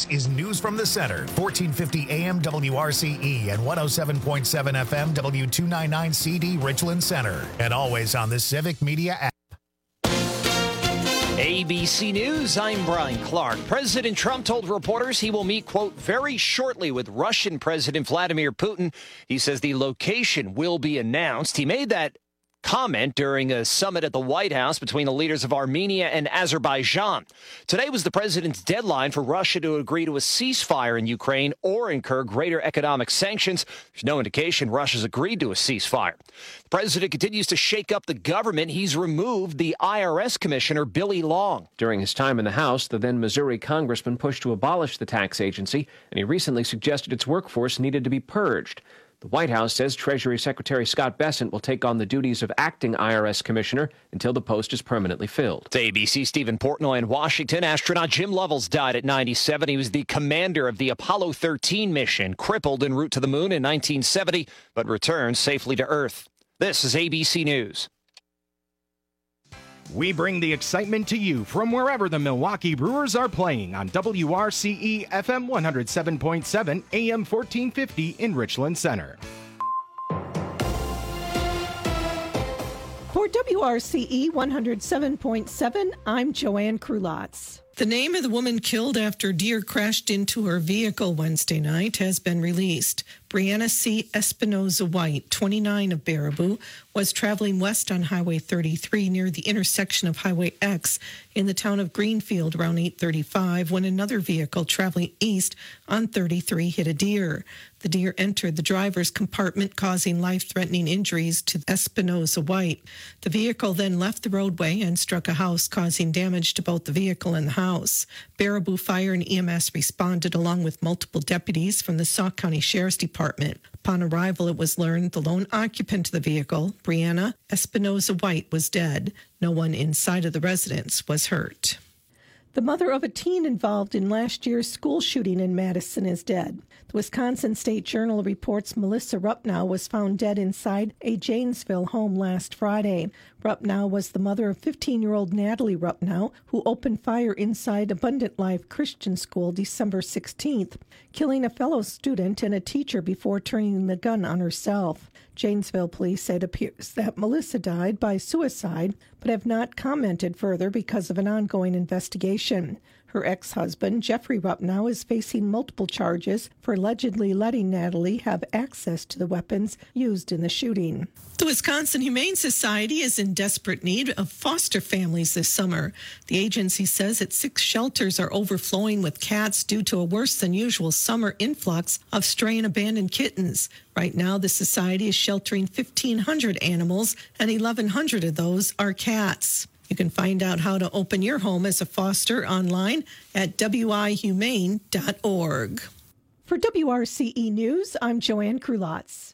This is News from the Center, 1450 AM WRCE and 107.7 FM W299 CD Richland Center. And always on the Civic Media app. ABC News, I'm Brian Clark. President Trump told reporters he will meet, quote, very shortly with Russian President Vladimir Putin. He says the location will be announced. He made that comment during a summit at the White House between the leaders of Armenia and Azerbaijan. Today was the president's deadline for Russia to agree to a ceasefire in Ukraine or incur greater economic sanctions. There's no indication Russia's agreed to a ceasefire. The president continues to shake up the government. He's removed the IRS commissioner, Billy Long. During his time in the House, the then Missouri congressman pushed to abolish the tax agency, and he recently suggested its workforce needed to be purged. The White House says Treasury Secretary Scott Bessent will take on the duties of acting IRS commissioner until the post is permanently filled. To ABC Stephen Portnoy in Washington, astronaut Jim Lovell died at 97. He was the commander of the Apollo 13 mission, crippled en route to the moon in 1970, but returned safely to Earth. This is ABC News. We bring the excitement to you from wherever the Milwaukee Brewers are playing on WRCE FM 107.7 AM 1450 in Richland Center. For WRCE 107.7, I'm Joanne Krulotz. The name of the woman killed after deer crashed into her vehicle Wednesday night has been released. Brianna C. Espinoza White, 29 of Baraboo, was traveling west on Highway 33 near the intersection of Highway X in the town of Greenfield around 8:35 when another vehicle traveling east on 33 hit a deer. The deer entered the driver's compartment, causing life-threatening injuries to Espinoza White. The vehicle then left the roadway and struck a house, causing damage to both the vehicle and the house. Baraboo Fire and EMS responded along with multiple deputies from the Sauk County Sheriff's Department. Upon arrival, it was learned the lone occupant of the vehicle, Brianna Espinoza White, was dead. No one inside of the residence was hurt. The mother of a teen involved in last year's school shooting in Madison is dead. The Wisconsin State Journal reports Melissa Rupnow was found dead inside a Janesville home last Friday. Rupnow was the mother of 15-year-old Natalie Rupnow, who opened fire inside Abundant Life Christian School December 16th, killing a fellow student and a teacher before turning the gun on herself. Janesville police say it appears that Melissa died by suicide, but have not commented further because of an ongoing investigation. Her ex-husband, Jeffrey Rupnow, is facing multiple charges for allegedly letting Natalie have access to the weapons used in the shooting. The Wisconsin Humane Society is in desperate need of foster families this summer. The agency says its 6 shelters are overflowing with cats due to a worse than usual summer influx of stray and abandoned kittens. Right now, the society is sheltering 1,500 animals, and 1,100 of those are cats. You can find out how to open your home as a foster online at wihumane.org. For WRCE News, I'm Joanne Krulotz.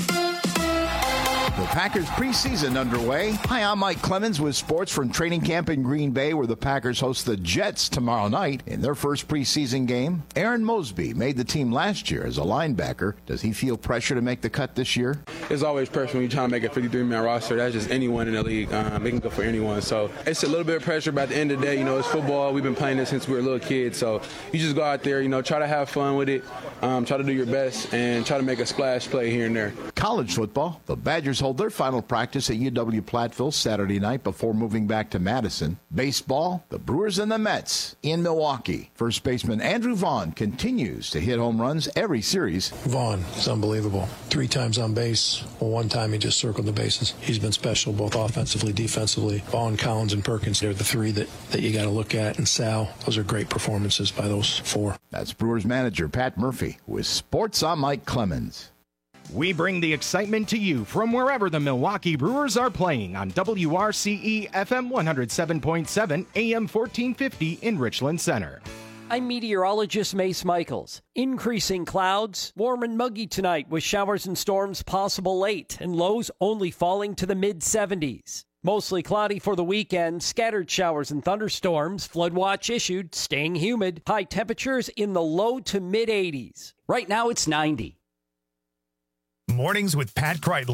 The Packers preseason underway. Hi, I'm Mike Clemens with sports from training camp in Green Bay, where the Packers host the Jets tomorrow night in their first preseason game. Aaron Mosby made the team last year as a linebacker. Does he feel pressure to make the cut this year? There's always pressure when you're trying to make a 53-man roster. That's just anyone in the league. They can go for anyone. So it's a little bit of pressure, but at the end of the day, it's football. We've been playing this since we were little kids. So you just go out there, try to have fun with it, try to do your best, and try to make a splash play here and there. College football. The Badgers hold their final practice at UW-Platteville Saturday night before moving back to Madison. Baseball, the Brewers and the Mets in Milwaukee. First baseman Andrew Vaughn continues to hit home runs every series. Vaughn is unbelievable. 3 times on base. Well, 1 time he just circled the bases. He's been special both offensively, defensively. Vaughn, Collins, and Perkins, they're the 3 that you got to look at. And Sal, those are great performances by those 4. That's Brewers manager Pat Murphy with Sports. I'm Mike Clemens. We bring the excitement to you from wherever the Milwaukee Brewers are playing on WRCE FM 107.7 AM 1450 in Richland Center. I'm meteorologist Mace Michaels. Increasing clouds, warm and muggy tonight with showers and storms possible late and lows only falling to the mid-70s. Mostly cloudy for the weekend, scattered showers and thunderstorms, flood watch issued, staying humid, high temperatures in the low to mid-80s. Right now it's 90. Mornings with Pat Kreitlow.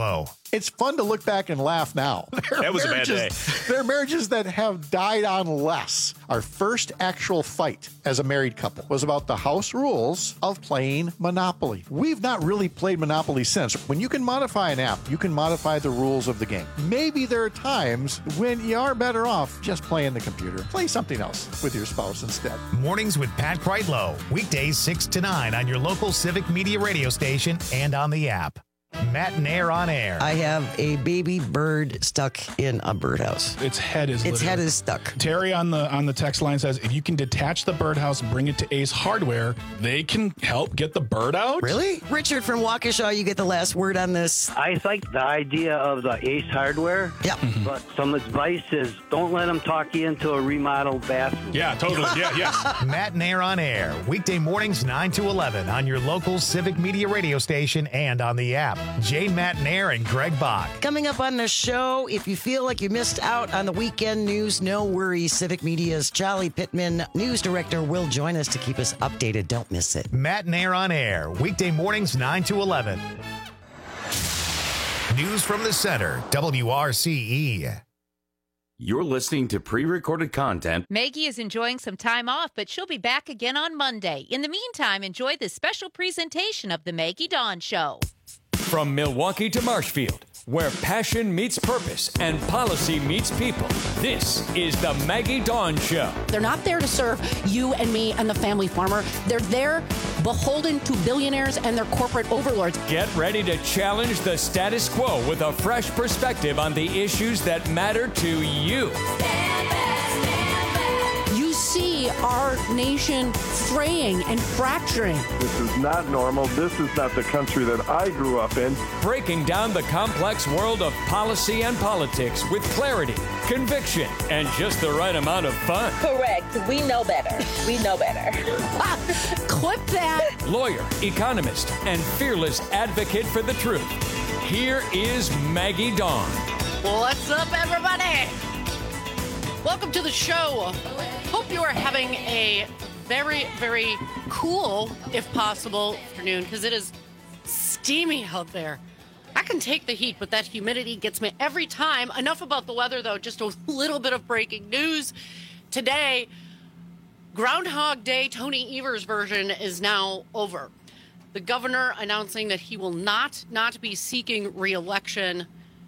It's fun to look back and laugh now. That was a bad day. There are marriages that have died on less. Our first actual fight as a married couple was about the house rules of playing Monopoly. We've not really played Monopoly since. When you can modify an app, you can modify the rules of the game. Maybe there are times when you are better off just playing the computer. Play something else with your spouse instead. Mornings with Pat Kreitlow. Weekdays 6 to 9 on your local Civic Media radio station and on the app. Matt and Air on Air. I have a baby bird stuck in a birdhouse. Its head is stuck. Terry on the text line says if you can detach the birdhouse and bring it to Ace Hardware, they can help get the bird out. Really? Richard from Waukesha, you get the last word on this. I like the idea of the Ace Hardware. Yeah. But some advice is don't let them talk you into a remodeled bathroom. Yeah, totally. Yeah. Matt and Air on Air. Weekday mornings 9 to 11 on your local Civic Media radio station and on the app. Jane Mattinair and Greg Bach. Coming up on the show, if you feel like you missed out on the weekend news, no worries. Civic Media's Charlie Pittman, news director, will join us to keep us updated. Don't miss it. Mattinair on Air. Weekday mornings 9 to 11. News from the center. WRCE. You're listening to pre-recorded content. Maggie is enjoying some time off, but she'll be back again on Monday. In the meantime, enjoy this special presentation of The Maggie Dawn Show. From Milwaukee to Marshfield, where passion meets purpose and policy meets people, this is the Maggie Dawn Show. They're not there to serve you and me and the family farmer. They're there beholden to billionaires and their corporate overlords. Get ready to challenge the status quo with a fresh perspective on the issues that matter to you. You see our nation fraying and fracturing. This is not normal. This is not the country that I grew up in. Breaking down the complex world of policy and politics with clarity, conviction, and just the right amount of fun. Correct. We know better. We know better. Clip that. Lawyer, economist, and fearless advocate for the truth. Here is Maggie Dawn. What's up, everybody? Welcome to the show. Hope you are having a very, very cool, if possible, afternoon, because it is steamy out there. I can take the heat, but that humidity gets me every time. Enough about the weather, though. Just a little bit of breaking news. Today, Groundhog Day, Tony Evers' version, is now over. The governor announcing that he will not be seeking re-election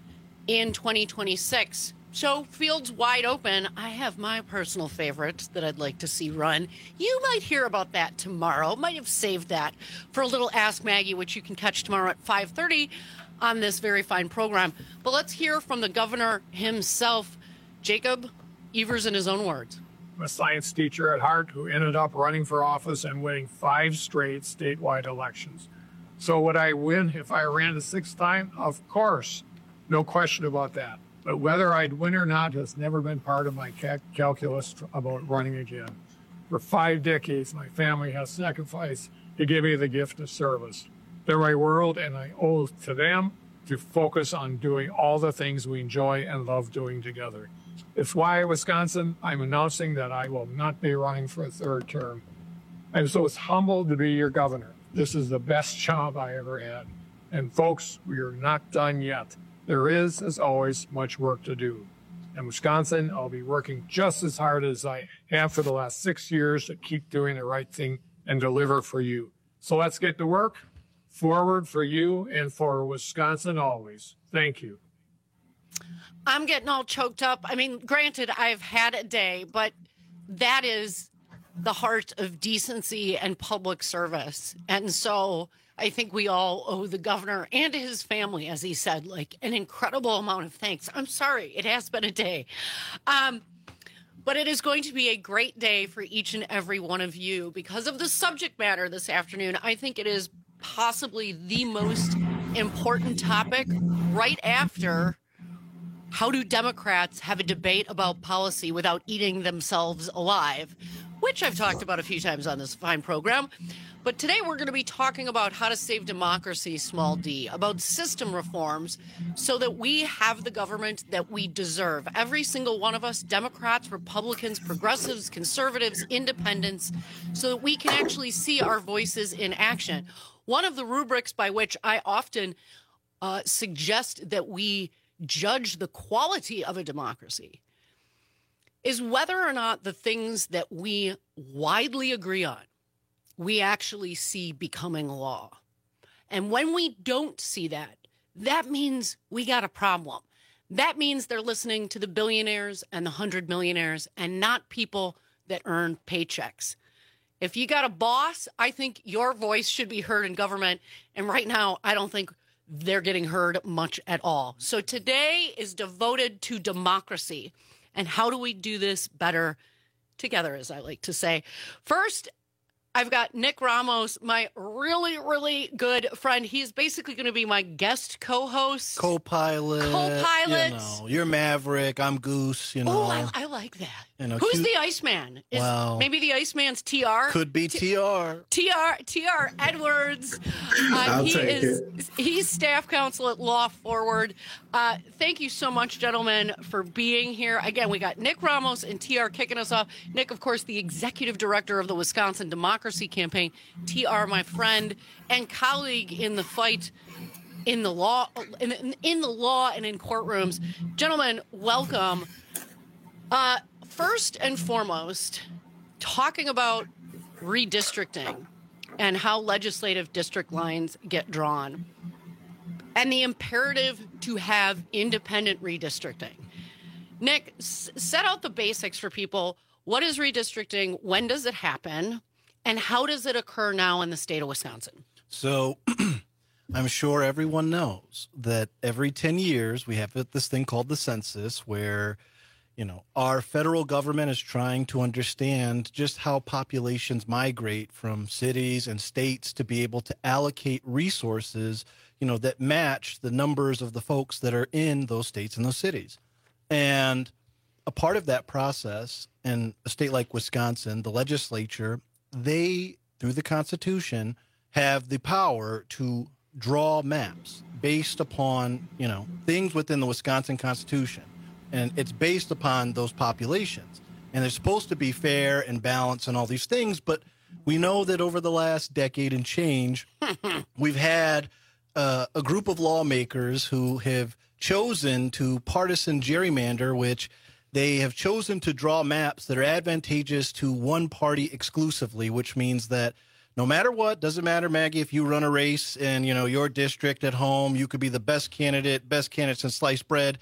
in 2026. So, fields wide open. I have my personal favorite that I'd like to see run. You might hear about that tomorrow. Might have saved that for a little Ask Maggie, which you can catch tomorrow at 5:30 on this very fine program. But let's hear from the governor himself, Jacob Evers, in his own words. I'm a science teacher at heart who ended up running for office and winning 5 straight statewide elections. So would I win if I ran the 6th time? Of course. No question about that. But whether I'd win or not has never been part of my calculus about running again. For 5 decades, my family has sacrificed to give me the gift of service. They're my world, and I owe it to them to focus on doing all the things we enjoy and love doing together. It's why, Wisconsin, I'm announcing that I will not be running for a 3rd term. I'm so humbled to be your governor. This is the best job I ever had. And folks, we are not done yet. There is, as always, much work to do. In Wisconsin, I'll be working just as hard as I have for the last 6 years to keep doing the right thing and deliver for you. So let's get to work. Forward for you and for Wisconsin always. Thank you. I'm getting all choked up. I mean, granted, I've had a day, but that is the heart of decency and public service. And so I think we all owe the governor and his family, as he said, like an incredible amount of thanks. I'm sorry, it has been a day. But it is going to be a great day for each and every one of you because of the subject matter this afternoon. I think it is possibly the most important topic right after how do Democrats have a debate about policy without eating themselves alive, which I've talked about a few times on this fine program. But today we're going to be talking about how to save democracy, small d, about system reforms so that we have the government that we deserve. Every single one of us, Democrats, Republicans, progressives, conservatives, independents, so that we can actually see our voices in action. One of the rubrics by which I often suggest that we judge the quality of a democracy is whether or not the things that we widely agree on, we actually see becoming law. And when we don't see that, that means we got a problem. That means they're listening to the billionaires and the 100 millionaires and not people that earn paychecks. If you got a boss, I think your voice should be heard in government. And right now, I don't think they're getting heard much at all. So today is devoted to democracy. And how do we do this better together, as I like to say? First, I've got Nick Ramos, my really, really good friend. He's basically going to be my guest co-host. Co-pilot. You know, you're Maverick. I'm Goose, you know. Oh, I like that. You know, who's the Iceman? Maybe the Iceman's TR? Could be TR. TR Edwards. I'll take it. He's staff counsel at Law Forward. Thank you so much, gentlemen, for being here. Again, we got Nick Ramos and TR kicking us off. Nick, of course, the executive director of the Wisconsin Democracy Campaign. TR, my friend and colleague in the fight in the law, in the law and in courtrooms. Gentlemen, welcome. First and foremost, talking about redistricting and how legislative district lines get drawn and the imperative to have independent redistricting. Nick, set out the basics for people. What is redistricting? When does it happen? And how does it occur now in the state of Wisconsin? So I'm sure everyone knows that every 10 years we have this thing called the census where, you know, our federal government is trying to understand just how populations migrate from cities and states to be able to allocate resources, you know, that match the numbers of the folks that are in those states and those cities. And a part of that process in a state like Wisconsin, the legislature, they, through the Constitution, have the power to draw maps based upon, you know, things within the Wisconsin Constitution. And it's based upon those populations. And they're supposed to be fair and balanced and all these things. But we know that over the last decade and change, we've had a group of lawmakers who have chosen to partisan gerrymander, which they have chosen to draw maps that are advantageous to one party exclusively, which means that no matter what, doesn't matter, Maggie, if you run a race in, you know, your district at home, you could be the best candidate since sliced bread.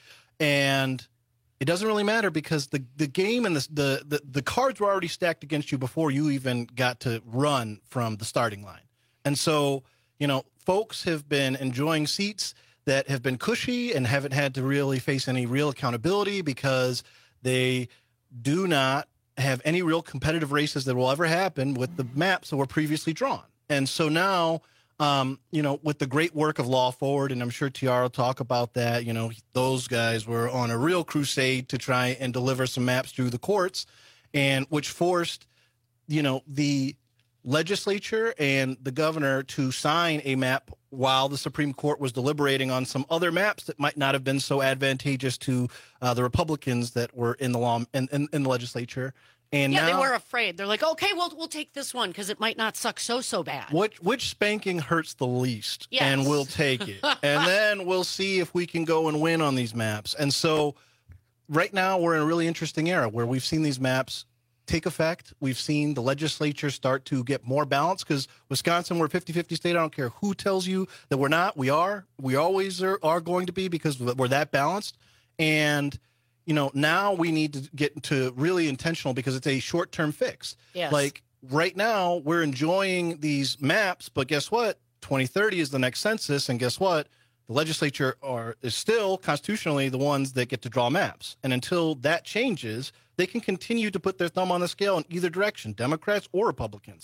And it doesn't really matter because the game and the cards were already stacked against you before you even got to run from the starting line. And so, you know, folks have been enjoying seats that have been cushy and haven't had to really face any real accountability because they do not have any real competitive races that will ever happen with the maps that were previously drawn. And so now, you know, with the great work of Law Forward, and I'm sure TR will talk about that, you know, those guys were on a real crusade to try and deliver some maps through the courts, and which forced, you know, the legislature and the governor to sign a map while the Supreme Court was deliberating on some other maps that might not have been so advantageous to the Republicans that were in the law in the legislature. And yeah, now, they were afraid. They're like, okay, we'll take this one because it might not suck so bad. Which spanking hurts the least? Yes. And we'll take it. And then we'll see if we can go and win on these maps. And so right now we're in a really interesting era where we've seen these maps take effect. We've seen the legislature start to get more balanced because Wisconsin, we're a 50-50 state. I don't care who tells you that we're not. We are. We always are going to be because we're that balanced. And, you know, now we need to get to really intentional because it's a short-term fix. Yes. Like right now we're enjoying these maps, but guess what? 2030 is the next census. And guess what? The legislature is still constitutionally the ones that get to draw maps. And until that changes, they can continue to put their thumb on the scale in either direction, Democrats or Republicans.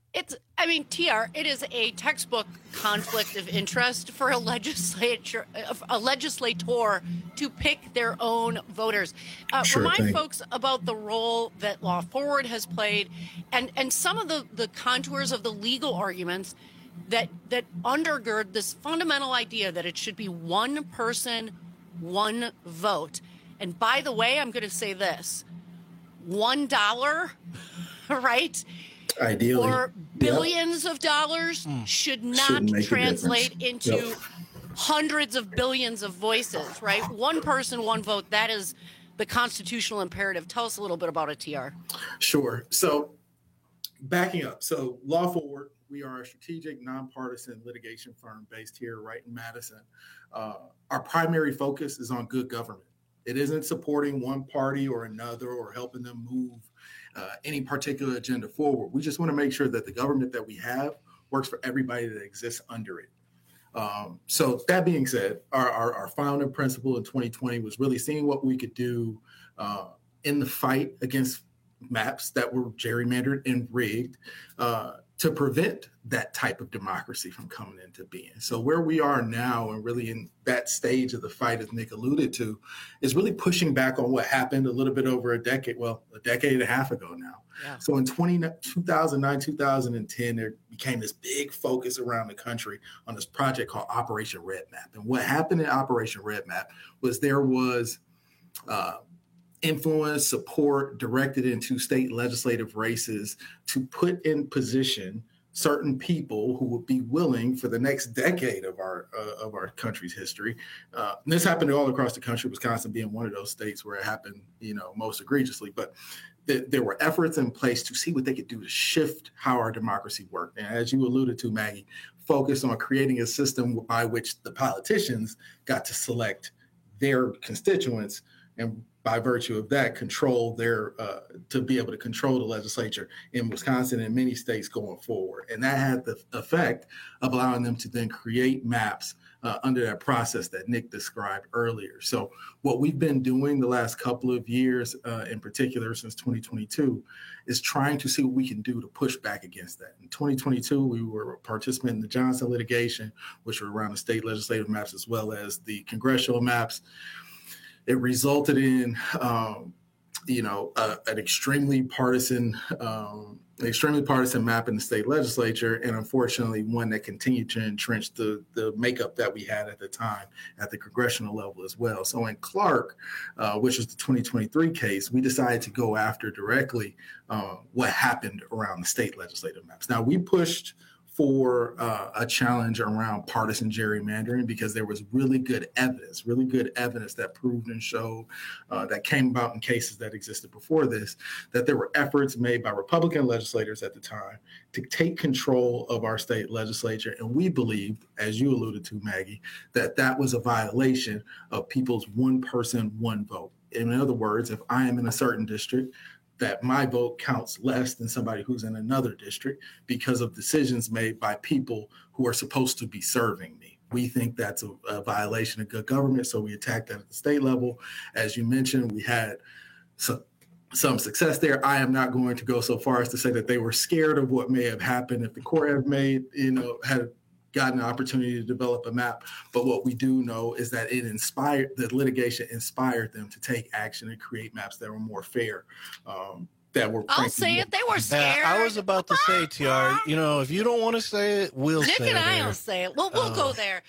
TR, it is a textbook conflict of interest for a legislator to pick their own voters. Remind folks about the role that Law Forward has played and some of the contours of the legal arguments that undergird this fundamental idea that it should be one person, one vote. And by the way, I'm going to say this, $1, right? Ideally. Or billions of dollars should not translate into hundreds of billions of voices, right? One person, one vote. That is the constitutional imperative. Tell us a little bit about it, TR. Sure. So backing up. So Law Forward, we are a strategic, nonpartisan litigation firm based here right in Madison. Our primary focus is on good government. It isn't supporting one party or another or helping them move any particular agenda forward. We just want to make sure that the government that we have works for everybody that exists under it. So that being said, our founding principle in 2020 was really seeing what we could do in the fight against maps that were gerrymandered and rigged to prevent that type of democracy from coming into being. So where we are now and really in that stage of the fight, as Nick alluded to, is really pushing back on what happened a little bit over a decade and a half ago now. Yeah. So in 2009, 2010, there became this big focus around the country on this project called Operation Red Map. And what happened in Operation Red Map was there was influence, support directed into state legislative races to put in position certain people who would be willing for the next decade of our country's history. And this happened all across the country, Wisconsin being one of those states where it happened, most egregiously. But there were efforts in place to see what they could do to shift how our democracy worked. And as you alluded to, Maggie, focus on creating a system by which the politicians got to select their constituents and by virtue of that, control to be able to control the legislature in Wisconsin and many states going forward. And that had the effect of allowing them to then create maps under that process that Nick described earlier. So what we've been doing the last couple of years, in particular since 2022, is trying to see what we can do to push back against that. In 2022, we were a participant in the Johnson litigation, which were around the state legislative maps as well as the congressional maps. It resulted in, an extremely partisan map in the state legislature, and unfortunately, one that continued to entrench the makeup that we had at the time at the congressional level as well. So in Clark, which is the 2023 case, we decided to go after directly what happened around the state legislative maps. Now, we pushed for a challenge around partisan gerrymandering because there was really good evidence that proved and showed that came about in cases that existed before this, that there were efforts made by Republican legislators at the time to take control of our state legislature. And we believed, as you alluded to, Maggie, that was a violation of people's one person, one vote. In other words, if I am in a certain district, that my vote counts less than somebody who's in another district because of decisions made by people who are supposed to be serving me. We think that's a violation of good government, so we attacked that at the state level. As you mentioned, we had some success there. I am not going to go so far as to say that they were scared of what may have happened if the court had gotten an opportunity to develop a map. But what we do know is that the litigation inspired them to take action and create maps that were more fair. I'll say it. They were scared. I was about to say, TR, if you don't want to say it, we'll say it. Nick and I will say it. We'll go there.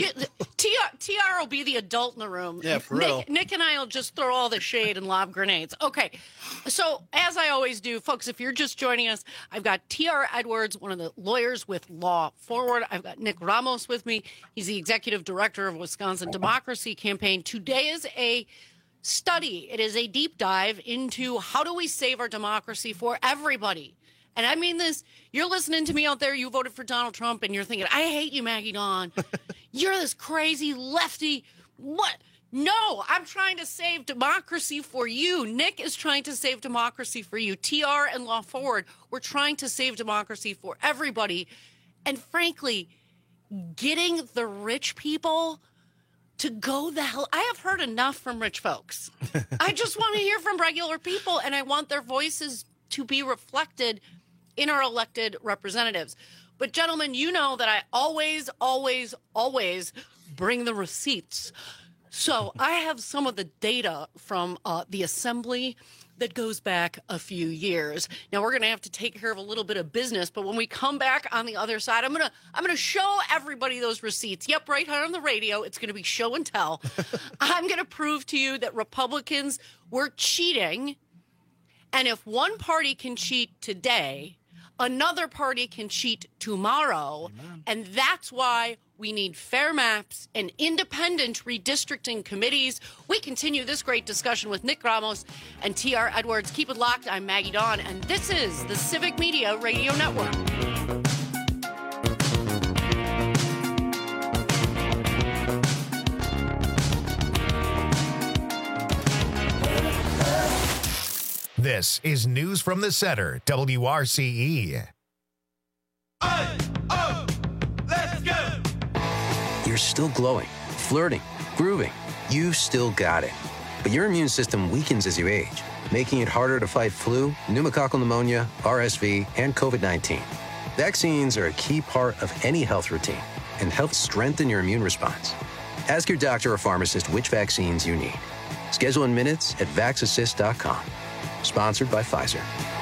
TR will be the adult in the room. Yeah, for real. Nick and I will just throw all the shade and lob grenades. Okay. So, as I always do, folks, if you're just joining us, I've got TR Edwards, one of the lawyers with Law Forward. I've got Nick Ramos with me. He's the executive director of Wisconsin Democracy Campaign. Today is a study. It is a deep dive into how do we save our democracy for everybody. And I mean this, you're listening to me out there, you voted for Donald Trump, and you're thinking, I hate you, Maggie Dawn. You're this crazy lefty. What? No, I'm trying to save democracy for you. Nick is trying to save democracy for you. TR and Law Forward, we're trying to save democracy for everybody. And frankly, getting the rich people to go the hell. I have heard enough from rich folks. I just want to hear from regular people, and I want their voices to be reflected in our elected representatives. But gentlemen, you know that I always, always, always bring the receipts. So I have some of the data from the assembly that goes back a few years. Now we're going to have to take care of a little bit of business, but when we come back on the other side, I'm going to show everybody those receipts. Yep, right here on the radio, it's going to be show and tell. I'm going to prove to you that Republicans were cheating, and if one party can cheat today, another party can cheat tomorrow. Amen. And that's why we need fair maps and independent redistricting committees. We continue this great discussion with Nick Ramos and T.R. Edwards. Keep it locked. I'm Maggie Dawn, and this is the Civic Media Radio Network. This is News from the Center, WRCE. Let's go! You're still glowing, flirting, grooving. You still got it. But your immune system weakens as you age, making it harder to fight flu, pneumococcal pneumonia, RSV, and COVID-19. Vaccines are a key part of any health routine and help strengthen your immune response. Ask your doctor or pharmacist which vaccines you need. Schedule in minutes at vaxassist.com. Sponsored by Pfizer.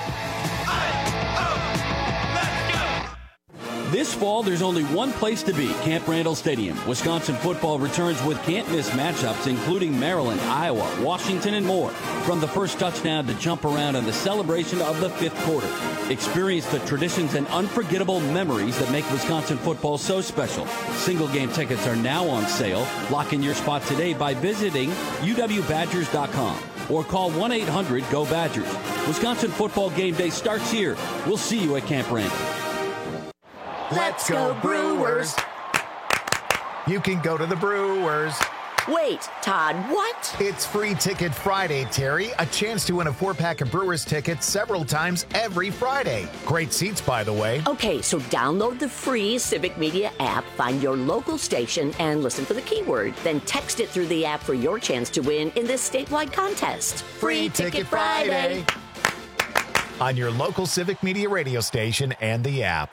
This fall, there's only one place to be, Camp Randall Stadium. Wisconsin football returns with can't-miss matchups, including Maryland, Iowa, Washington, and more. From the first touchdown to jump around and the celebration of the fifth quarter. Experience the traditions and unforgettable memories that make Wisconsin football so special. Single-game tickets are now on sale. Lock in your spot today by visiting uwbadgers.com. or call 1-800-GO-BADGERS. Wisconsin football game day starts here. We'll see you at Camp Randall. Let's go Brewers! You can go to the Brewers. Wait, Todd, what? It's Free Ticket Friday, Terry. A chance to win a 4-pack of Brewers tickets several times every Friday. Great seats, by the way. Okay, so download the free Civic Media app, find your local station, and listen for the keyword. Then text it through the app for your chance to win in this statewide contest. Free Ticket Friday. On your local Civic Media radio station and the app.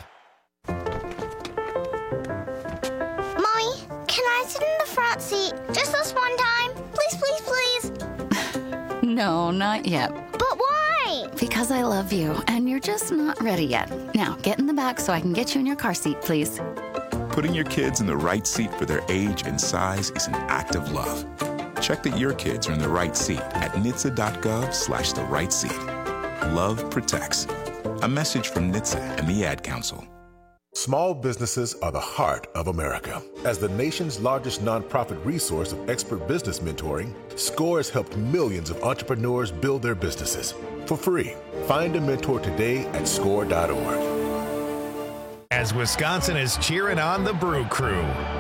Front seat. Just this one time. Please, please, please. No, not yet. But why? Because I love you, and you're just not ready yet. Now, get in the back so I can get you in your car seat, please. Putting your kids in the right seat for their age and size is an act of love. Check that your kids are in the right seat at NHTSA.gov/the right seat. Love protects. A message from NHTSA and the Ad Council. Small businesses are the heart of America. As the nation's largest nonprofit resource of expert business mentoring, SCORE has helped millions of entrepreneurs build their businesses for free. Find a mentor today at score.org. As Wisconsin is cheering on the Brew Crew.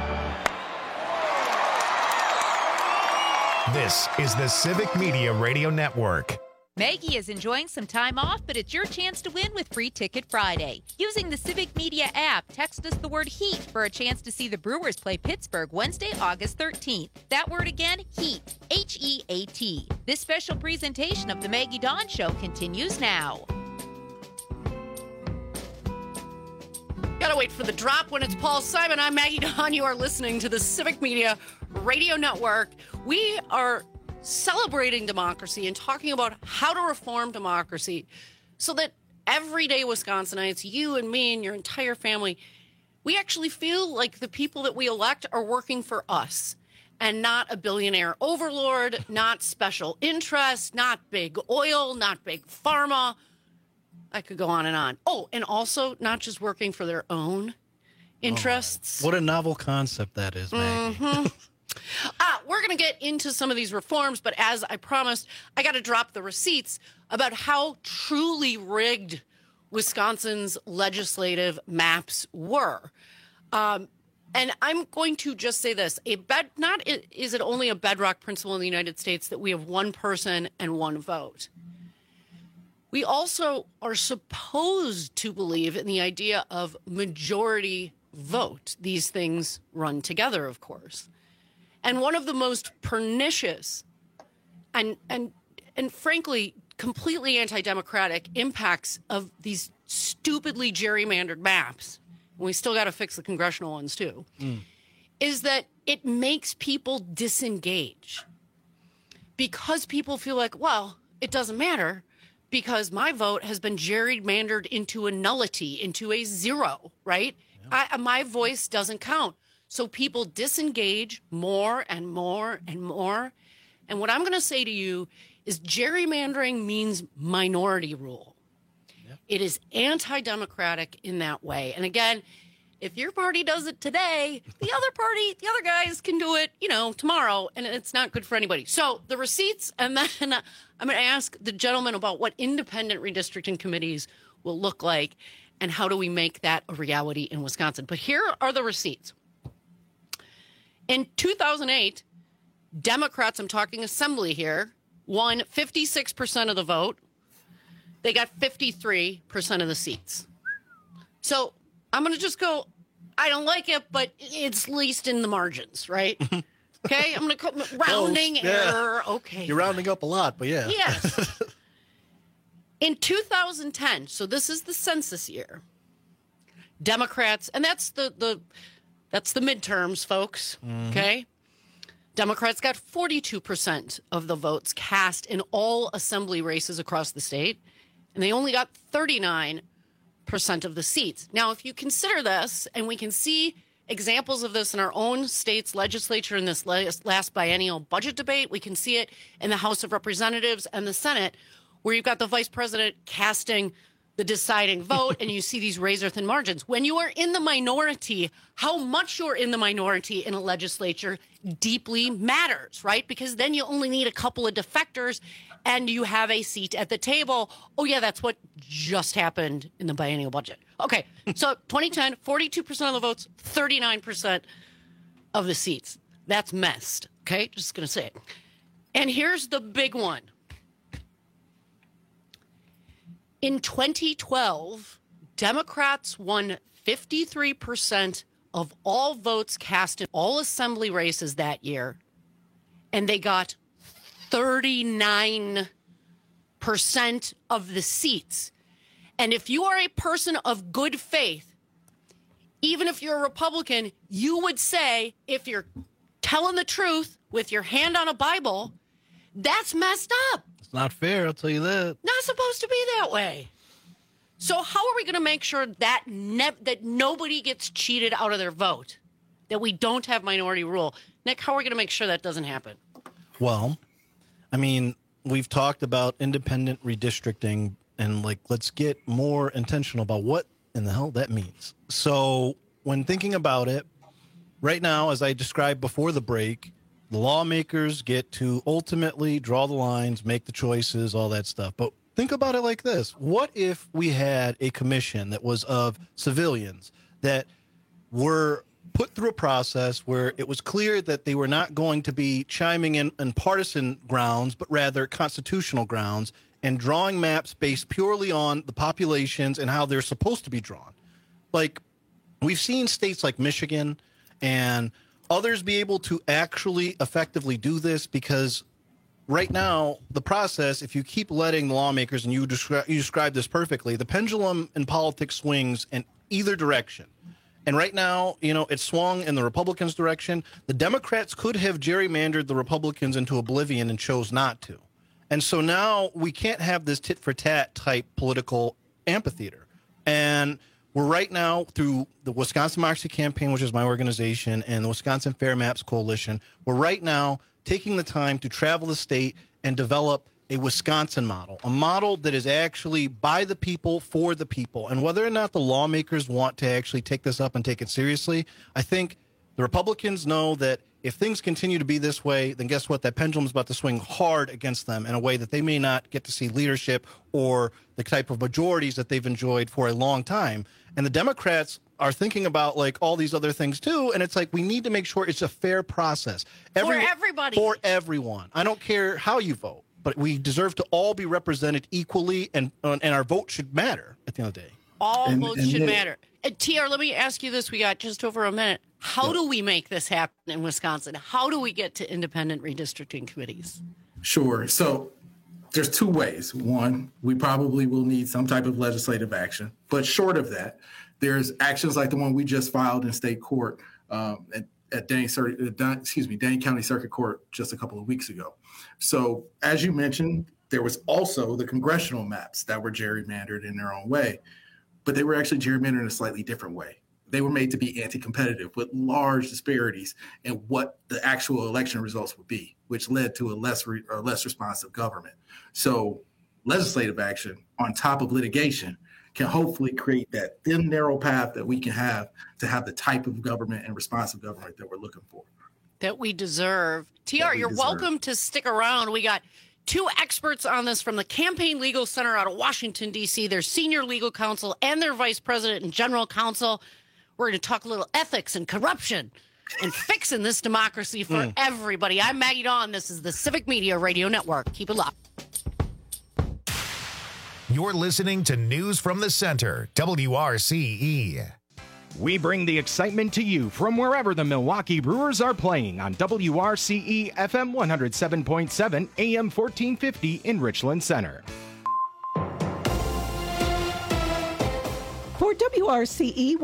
This is the Civic Media Radio Network. Maggie is enjoying some time off, but it's your chance to win with Free Ticket Friday. Using the Civic Media app, text us the word HEAT for a chance to see the Brewers play Pittsburgh Wednesday, August 13th. That word again, HEAT, H-E-A-T. This special presentation of the Maggie Dawn Show continues now. Gotta wait for the drop when it's Paul Simon. I'm Maggie Dawn. You are listening to the Civic Media Radio Network. We are celebrating democracy and talking about how to reform democracy so that everyday Wisconsinites, you and me and your entire family, we actually feel like the people that we elect are working for us and not a billionaire overlord, not special interest, not big oil, not big pharma. I could go on and on. Oh, and also not just working for their own interests. What a novel concept that is, Maggie. Mm-hmm. We're going to get into some of these reforms, but as I promised, I got to drop the receipts about how truly rigged Wisconsin's legislative maps were. And I'm going to just say this. Is it only a bedrock principle in the United States that we have one person and one vote? We also are supposed to believe in the idea of majority vote. These things run together, of course. And one of the most pernicious and frankly, completely anti-democratic impacts of these stupidly gerrymandered maps, and we still got to fix the congressional ones too, is that it makes people disengage. Because people feel like, well, it doesn't matter because my vote has been gerrymandered into a nullity, into a zero, right? Yeah. My voice doesn't count. So people disengage more and more and more. And what I'm going to say to you is gerrymandering means minority rule. Yeah. It is anti-democratic in that way. And again, if your party does it today, the other guys can do it, tomorrow, and it's not good for anybody. So the receipts, and then I'm going to ask the gentleman about what independent redistricting committees will look like and how do we make that a reality in Wisconsin. But here are the receipts. In 2008, Democrats, I'm talking assembly here, won 56% of the vote. They got 53% of the seats. So I'm going to just go, I don't like it, but it's least in the margins, right? Okay, I'm going to rounding error. Okay. You're rounding up a lot, but yeah. Yes. In 2010, so this is the census year, Democrats, and that's the midterms, folks, okay? Democrats got 42% of the votes cast in all assembly races across the state, and they only got 39% of the seats. Now, if you consider this, and we can see examples of this in our own state's legislature in this last biennial budget debate, we can see it in the House of Representatives and the Senate, where you've got the vice president casting the deciding vote, and you see these razor-thin margins. When you are in the minority, how much you're in the minority in a legislature deeply matters, right? Because then you only need a couple of defectors, and you have a seat at the table. Oh, yeah, that's what just happened in the biennial budget. Okay, so 2010, 42% of the votes, 39% of the seats. That's messed, okay? Just going to say it. And here's the big one. In 2012, Democrats won 53% of all votes cast in all assembly races that year, and they got 39% of the seats. And if you are a person of good faith, even if you're a Republican, you would say, if you're telling the truth with your hand on a Bible, that's messed up. It's not fair, I'll tell you that. Not supposed to be that way. So how are we going to make sure that that nobody gets cheated out of their vote, that we don't have minority rule? Nick, how are we going to make sure that doesn't happen? Well, I mean, we've talked about independent redistricting, and let's get more intentional about what in the hell that means. So when thinking about it, right now, as I described before the break, the lawmakers get to ultimately draw the lines, make the choices, all that stuff. But think about it like this. What if we had a commission that was of civilians that were put through a process where it was clear that they were not going to be chiming in on partisan grounds, but rather constitutional grounds, and drawing maps based purely on the populations and how they're supposed to be drawn? Like, we've seen states like Michigan and others be able to actually effectively do this, because right now, the process, if you keep letting the lawmakers, and you described this perfectly, the pendulum in politics swings in either direction. And right now, it's swung in the Republicans' direction. The Democrats could have gerrymandered the Republicans into oblivion and chose not to. And so now we can't have this tit-for-tat type political amphitheater. And we're right now, through the Wisconsin Democracy Campaign, which is my organization, and the Wisconsin Fair Maps Coalition, we're right now taking the time to travel the state and develop a Wisconsin model, a model that is actually by the people, for the people. And whether or not the lawmakers want to actually take this up and take it seriously, I think the Republicans know that if things continue to be this way, then guess what? That pendulum is about to swing hard against them in a way that they may not get to see leadership or the type of majorities that they've enjoyed for a long time. And the Democrats are thinking about all these other things too. And it's like, we need to make sure it's a fair process. For everybody. For everyone. I don't care how you vote, but we deserve to all be represented equally, and our vote should matter at the end of the day. All votes should matter. TR, let me ask you this. We got just over a minute. How do we make this happen in Wisconsin? How do we get to independent redistricting committees? Sure. So there's two ways. One, we probably will need some type of legislative action. But short of that, there's actions like the one we just filed in state court at Dane County Circuit Court just a couple of weeks ago. So as you mentioned, there was also the congressional maps that were gerrymandered in their own way, but they were actually gerrymandered in a slightly different way. They were made to be anti-competitive with large disparities in what the actual election results would be, which led to a less responsive government. So legislative action on top of litigation can hopefully create that thin, narrow path that we can have to have the type of government and responsive government that we're looking for. That we deserve. TR, you're welcome to stick around. We got two experts on this from the Campaign Legal Center out of Washington, D.C., their senior legal counsel and their vice president and general counsel. We're going to talk a little ethics and corruption and fixing this democracy for everybody. I'm Maggie Dawn. This is the Civic Media Radio Network. Keep it locked. You're listening to News from the Center, WRCE. We bring the excitement to you from wherever the Milwaukee Brewers are playing on WRCE FM 107.7 AM 1450 in Richland Center. For WRCE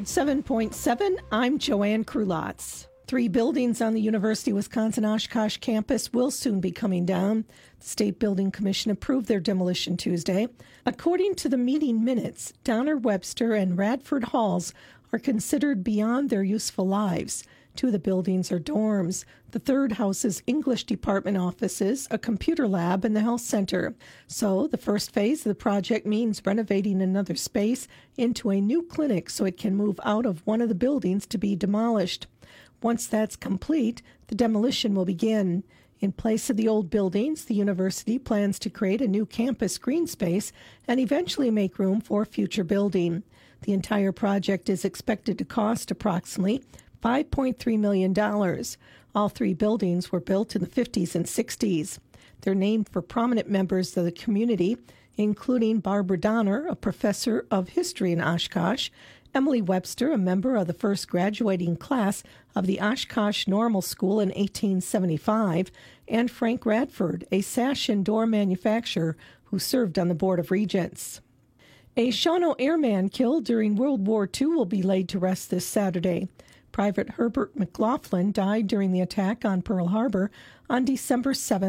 107.7, I'm Joanne Krulotz. 3 buildings on the University of Wisconsin-Oshkosh campus will soon be coming down. The State Building Commission approved their demolition Tuesday. According to the meeting minutes, Donner-Webster and Radford Halls are considered beyond their useful lives. 2 of the buildings are dorms. The third houses English department offices, a computer lab, and the health center. So the first phase of the project means renovating another space into a new clinic so it can move out of one of the buildings to be demolished. Once that's complete, the demolition will begin. In place of the old buildings, the university plans to create a new campus green space and eventually make room for future building. The entire project is expected to cost approximately $5.3 million. All 3 buildings were built in the 50s and 60s. They're named for prominent members of the community, including Barbara Donner, a professor of history in Oshkosh, Emily Webster, a member of the first graduating class of the Oshkosh Normal School in 1875, and Frank Radford, a sash and door manufacturer who served on the Board of Regents. A Shawano airman killed during World War II will be laid to rest this Saturday. Private Herbert McLaughlin died during the attack on Pearl Harbor on December 7,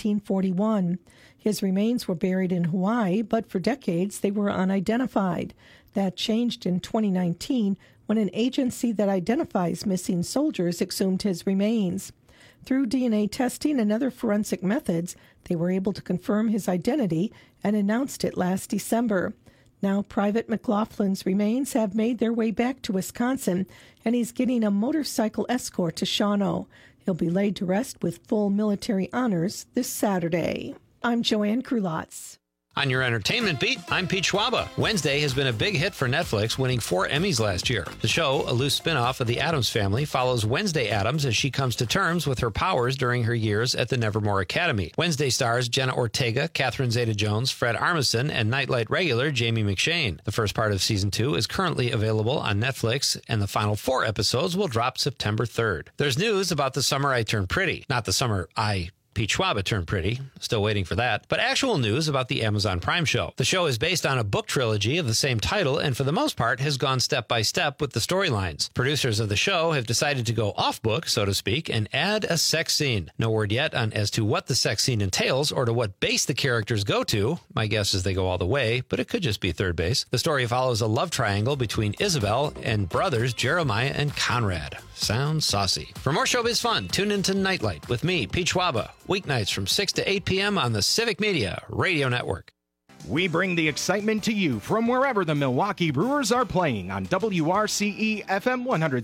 1941. His remains were buried in Hawaii, but for decades they were unidentified. That changed in 2019 when an agency that identifies missing soldiers exhumed his remains. Through DNA testing and other forensic methods, they were able to confirm his identity and announced it last December. Now, Private McLaughlin's remains have made their way back to Wisconsin, and he's getting a motorcycle escort to Shawano. He'll be laid to rest with full military honors this Saturday. I'm Joanne Krulotz. On your entertainment beat, I'm Pete Schwaba. Wednesday has been a big hit for Netflix, winning 4 Emmys last year. The show, a loose spin-off of The Addams Family, follows Wednesday Addams as she comes to terms with her powers during her years at the Nevermore Academy. Wednesday stars Jenna Ortega, Catherine Zeta-Jones, Fred Armisen, and Nightlight regular Jamie McShane. The first part of Season 2 is currently available on Netflix, and the final 4 episodes will drop September 3rd. There's news about The Summer I Turned Pretty. Not The Summer Pete Schwaba turned pretty. Still waiting for that. But actual news about the Amazon Prime show. The show is based on a book trilogy of the same title and for the most part has gone step by step with the storylines. Producers of the show have decided to go off book, so to speak, and add a sex scene. No word yet on as to what the sex scene entails or to what base the characters go to. My guess is they go all the way, but it could just be third base. The story follows a love triangle between Isabel and brothers Jeremiah and Conrad. Sounds saucy. For more showbiz fun, tune into Nightlight with me, Pete Schwaba, weeknights from 6 to 8 p.m. on the Civic Media Radio Network. We bring the excitement to you from wherever the Milwaukee Brewers are playing on WRCE FM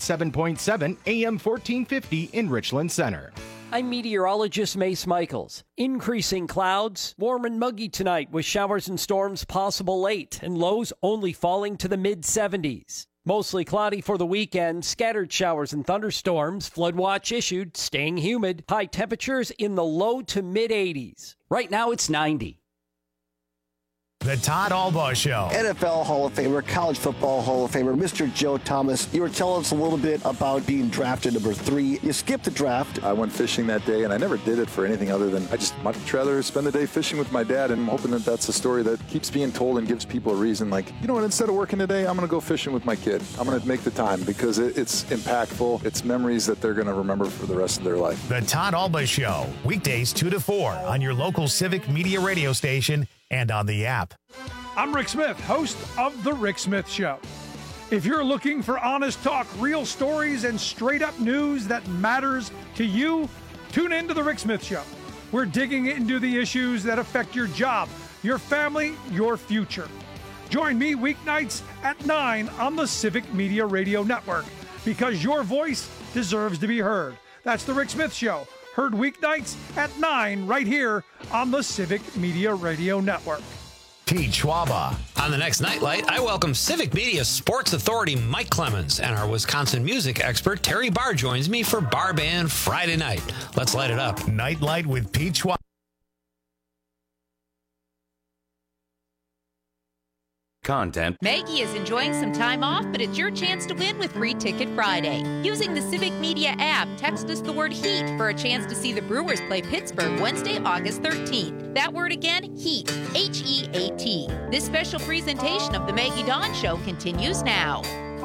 107.7 AM 1450 in Richland Center. I'm meteorologist Mace Michaels. Increasing clouds, warm and muggy tonight with showers and storms possible late and lows only falling to the mid-70s. Mostly cloudy for the weekend, scattered showers and thunderstorms, flood watch issued, staying humid, high temperatures in the low to mid-80s. Right now it's 90. The Todd Albaugh Show. NFL Hall of Famer, College Football Hall of Famer, Mr. Joe Thomas. You were telling us a little bit about being drafted number 3. You skipped the draft. I went fishing that day, and I never did it for anything other than I just much rather spend the day fishing with my dad, and I'm hoping that that's a story that keeps being told and gives people a reason. Like, you know what, instead of working today, I'm going to go fishing with my kid. I'm going to make the time because it's impactful. It's memories that they're going to remember for the rest of their life. The Todd Albaugh Show, weekdays 2 to 4 on your local Civic Media radio station and on the app. I'm Rick Smith, host of The Rick Smith Show. If you're looking for honest talk, real stories, and straight-up news that matters to you, tune in to The Rick Smith Show. We're digging into the issues that affect your job, your family, your future. Join me weeknights at 9 on the Civic Media Radio Network, because your voice deserves to be heard. That's The Rick Smith Show, heard weeknights at 9 right here on the Civic Media Radio Network. Pete Schwaba. On the next Nightlight, I welcome Civic Media Sports Authority Mike Clemens, and our Wisconsin music expert Terry Barr joins me for Bar Band Friday night. Let's light it up. Nightlight with Pete Schwaba. Content. Maggie is enjoying some time off, but it's your chance to win with Free Ticket Friday. Using the Civic Media app, text us the word HEAT for a chance to see the Brewers play Pittsburgh Wednesday, August 13th. That word again, HEAT, H-E-A-T. This special presentation of The Maggie Dawn Show continues now.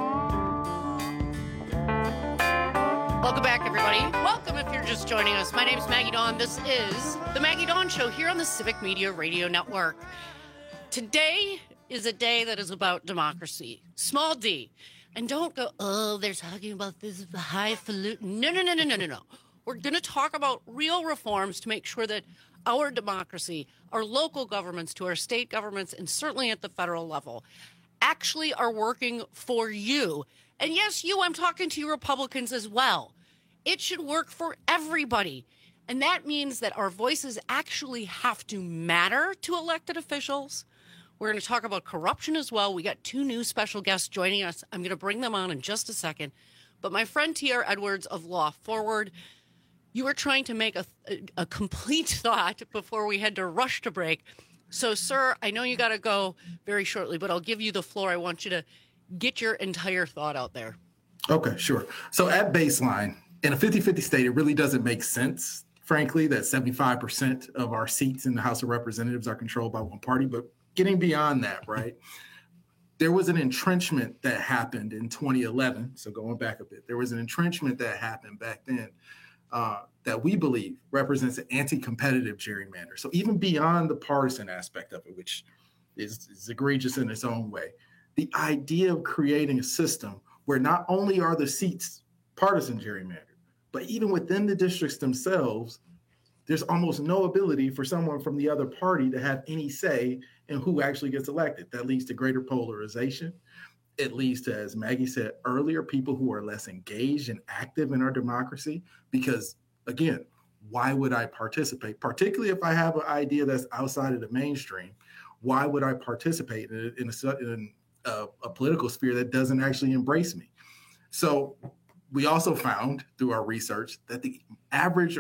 Welcome back, everybody. Welcome if you're just joining us. My name is Maggie Dawn. This is The Maggie Dawn Show here on the Civic Media Radio Network. Today is a day that is about democracy. Small d. And don't go, oh, they're talking about this highfalutin. No. We're going to talk about real reforms to make sure that our democracy, our local governments, to our state governments, and certainly at the federal level, actually are working for you. And yes, I'm talking to you Republicans as well. It should work for everybody. And that means that our voices actually have to matter to elected officials. We're going to talk about corruption as well. We got 2 new special guests joining us. I'm going to bring them on in just a second. But my friend T.R. Edwards of Law Forward, you were trying to make a complete thought before we had to rush to break. So, sir, I know you got to go very shortly, but I'll give you the floor. I want you to get your entire thought out there. Okay, sure. So at baseline, in a 50-50 state, it really doesn't make sense, frankly, that 75% of our seats in the House of Representatives are controlled by one party. But getting beyond that, right, there was an entrenchment that happened in 2011. So going back a bit, there was an entrenchment that happened back then that we believe represents an anti-competitive gerrymander. So even beyond the partisan aspect of it, which is egregious in its own way, the idea of creating a system where not only are the seats partisan gerrymandered, but even within the districts themselves, there's almost no ability for someone from the other party to have any say in who actually gets elected. That leads to greater polarization. It leads to, as Maggie said earlier, people who are less engaged and active in our democracy. Because, again, why would I participate? Particularly if I have an idea that's outside of the mainstream, why would I participate in a political sphere that doesn't actually embrace me? So we also found through our research that the average,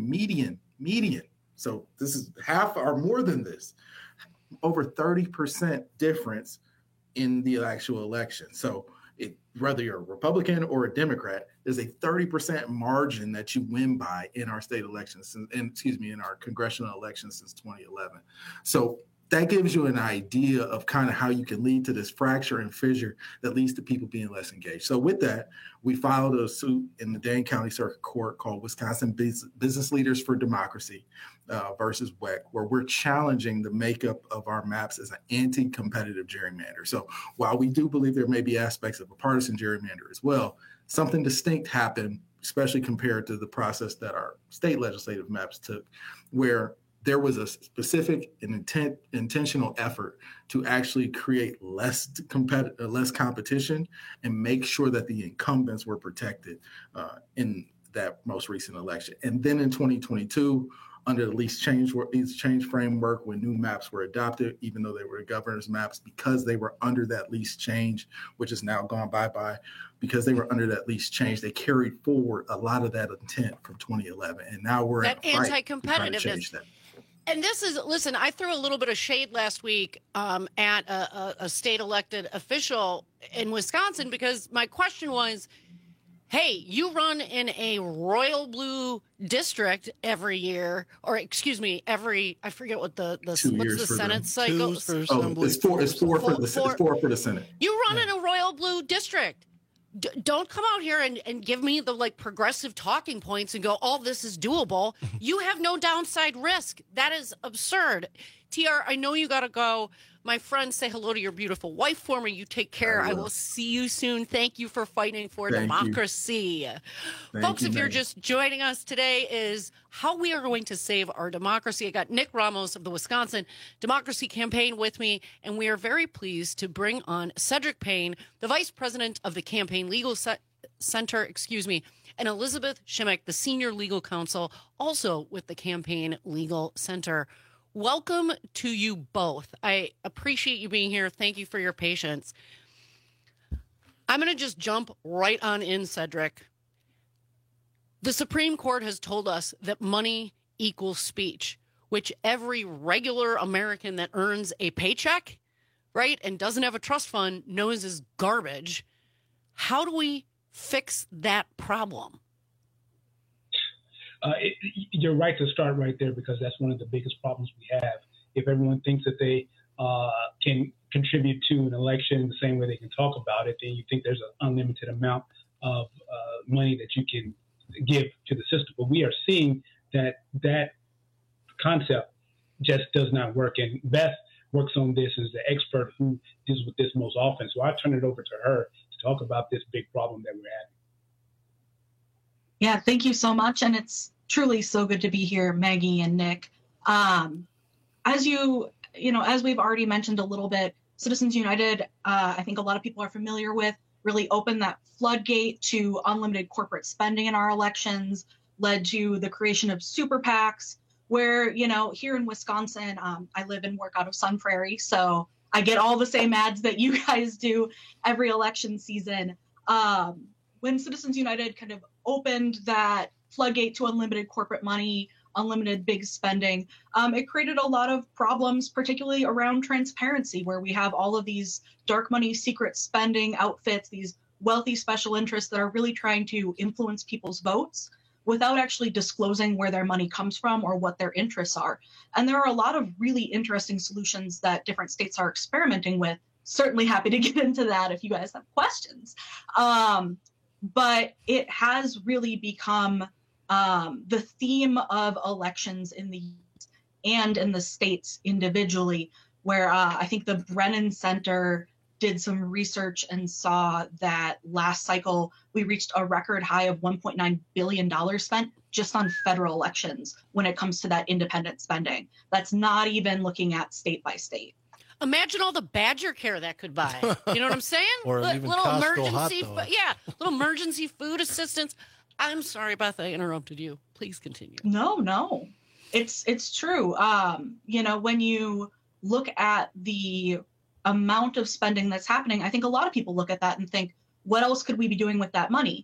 median, so this is half or more than this, over 30% difference in the actual election. So whether you're a Republican or a Democrat, there's a 30% margin that you win by in our state elections, in our congressional elections since 2011. So that gives you an idea of kind of how you can lead to this fracture and fissure that leads to people being less engaged. So with that, we filed a suit in the Dane County Circuit Court called Wisconsin Business Leaders for Democracy versus WEC, where we're challenging the makeup of our maps as an anti-competitive gerrymander. So while we do believe there may be aspects of a partisan gerrymander as well, something distinct happened, especially compared to the process that our state legislative maps took, where there was a specific and intentional effort to actually create less competition and make sure that the incumbents were protected in that most recent election. And then in 2022, under the least change framework, when new maps were adopted, even though they were governor's maps, because they were under that least change, which is now gone bye-bye, because they were under that least change, they carried forward a lot of that intent from 2011. And now we're that anti-competitiveness. That. And this is, listen, I threw a little bit of shade last week at a state elected official in Wisconsin because my question was, hey, you run in a royal blue district every year, or excuse me, I forget what the what's the Senate cycle? It's four for the Senate. You run in a royal blue district. Don't come out here and give me the progressive talking points and go, all this is doable. You have no downside risk. That is absurd. TR, I know you got to go. My friend, say hello to your beautiful wife for me. You take care. I will see you soon. Thank you for fighting for democracy. Folks, if you're just joining us, today is how we are going to save our democracy. I got Nick Ramos of the Wisconsin Democracy Campaign with me, and we are very pleased to bring on Cedric Payne, the vice president of the Campaign Legal Center, and Elizabeth Shimmick, the senior legal counsel, also with the Campaign Legal Center. Welcome to you both. I appreciate you being here. Thank you for your patience. I'm going to just jump right on in, Cedric. The Supreme Court has told us that money equals speech, which every regular American that earns a paycheck, right, and doesn't have a trust fund knows is garbage. How do we fix that problem? You're right to start right there, because that's one of the biggest problems we have. If everyone thinks that they can contribute to an election the same way they can talk about it, then you think there's an unlimited amount of money that you can give to the system. But we are seeing that concept just does not work. And Beth works on this as the expert who deals with this most often. So I turn it over to her to talk about this big problem that we're having. Yeah, thank you so much. And it's truly so good to be here, Maggie and Nick. As as we've already mentioned a little bit, Citizens United, I think a lot of people are familiar with, really opened that floodgate to unlimited corporate spending in our elections, led to the creation of super PACs, where, here in Wisconsin, I live and work out of Sun Prairie, so I get all the same ads that you guys do every election season. When Citizens United kind of opened that floodgate to unlimited corporate money, unlimited big spending, it created a lot of problems, particularly around transparency, where we have all of these dark money, secret spending outfits, these wealthy special interests that are really trying to influence people's votes without actually disclosing where their money comes from or what their interests are. And there are a lot of really interesting solutions that different states are experimenting with. Certainly happy to get into that if you guys have questions. But it has really become the theme of elections in the U.S. and in the states individually, where I think the Brennan Center did some research and saw that last cycle we reached a record high of $1.9 billion spent just on federal elections when it comes to that independent spending. That's not even looking at state by state. Imagine all the Badger care that could buy. You know what I'm saying? Or even little Costco emergency, hot dog. little emergency food assistance. I'm sorry, Beth, I interrupted you. Please continue. No, it's true. When you look at the amount of spending that's happening, I think a lot of people look at that and think, what else could we be doing with that money?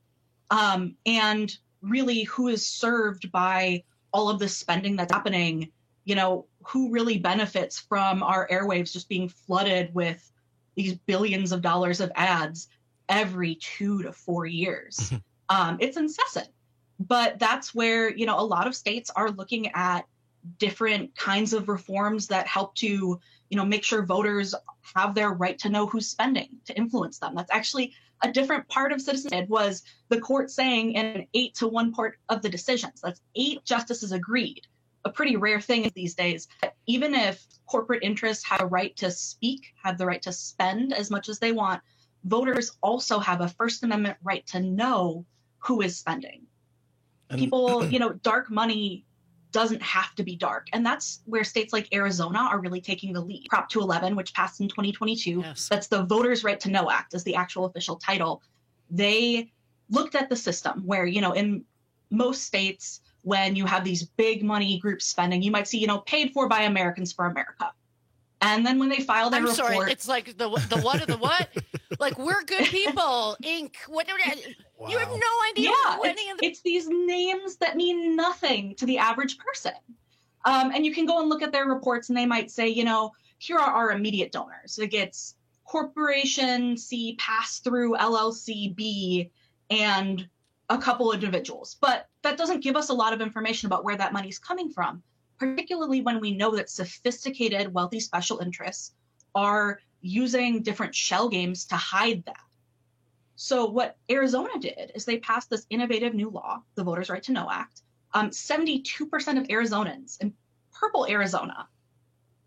And really, who is served by all of this spending that's happening? Who really benefits from our airwaves just being flooded with these billions of dollars of ads every 2 to 4 years? It's incessant. But that's where, a lot of states are looking at different kinds of reforms that help to, make sure voters have their right to know who's spending, to influence them. That's actually a different part of citizenship, was the court saying in an 8-1 part of the decisions. That's 8 justices agreed. A pretty rare thing these days. Even if corporate interests have a right to speak, have the right to spend as much as they want, voters also have a First Amendment right to know who is spending. People, dark money doesn't have to be dark. And that's where states like Arizona are really taking the lead. Prop 211, which passed in 2022, That's the Voters' Right to Know Act, is the actual official title. They looked at the system where, in most states, when you have these big money groups spending, you might see, paid for by Americans for America. And then when they file their report... sorry, it's like the what of the what? Like, we're good people, Inc. What? Wow. You have no idea who any of the... It's these names that mean nothing to the average person. And you can go and look at their reports and they might say, here are our immediate donors. It gets Corporation C, Pass-Through, LLC B, and a couple individuals. But that doesn't give us a lot of information about where that money's coming from, particularly when we know that sophisticated, wealthy special interests are using different shell games to hide that. So what Arizona did is they passed this innovative new law, the Voters' Right to Know Act. 72% of Arizonans in purple Arizona